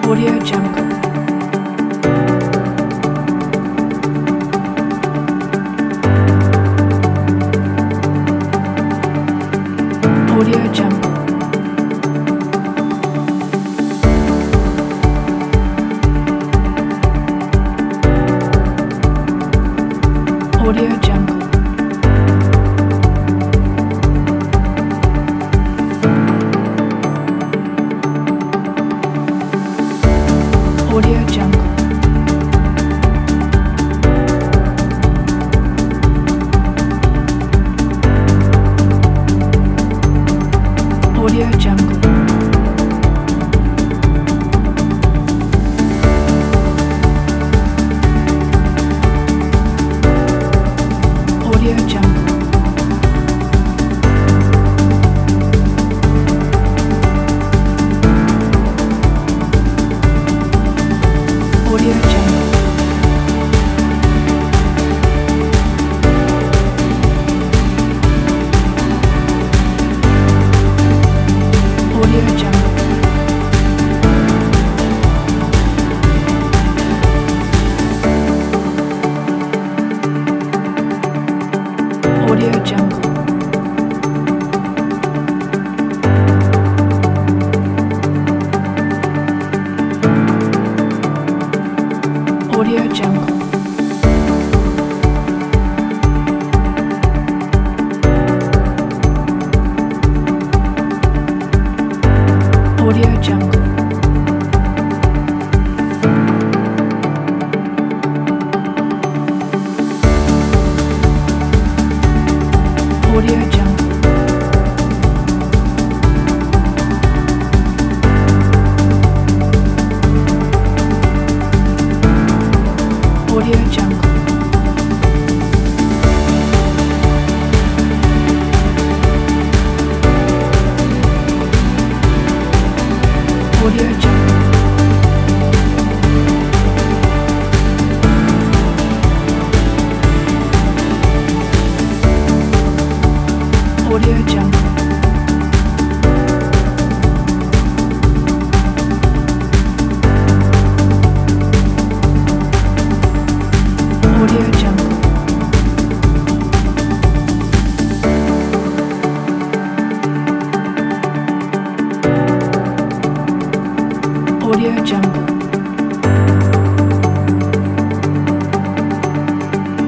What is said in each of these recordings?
Audio Jungle. Audio Jungle. Audio Jungle. Audio Jungle. Audio Jungle. Audio Jungle. Audio Jungle. Audio Jungle. Audio Jungle. Audio Jungle. Audio Jungle. Audio Jungle. Audio Jungle. Audio Jungle. Audio Jungle. Audio Jungle. Audio Jungle.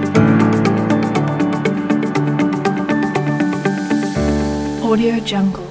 Audio Jungle.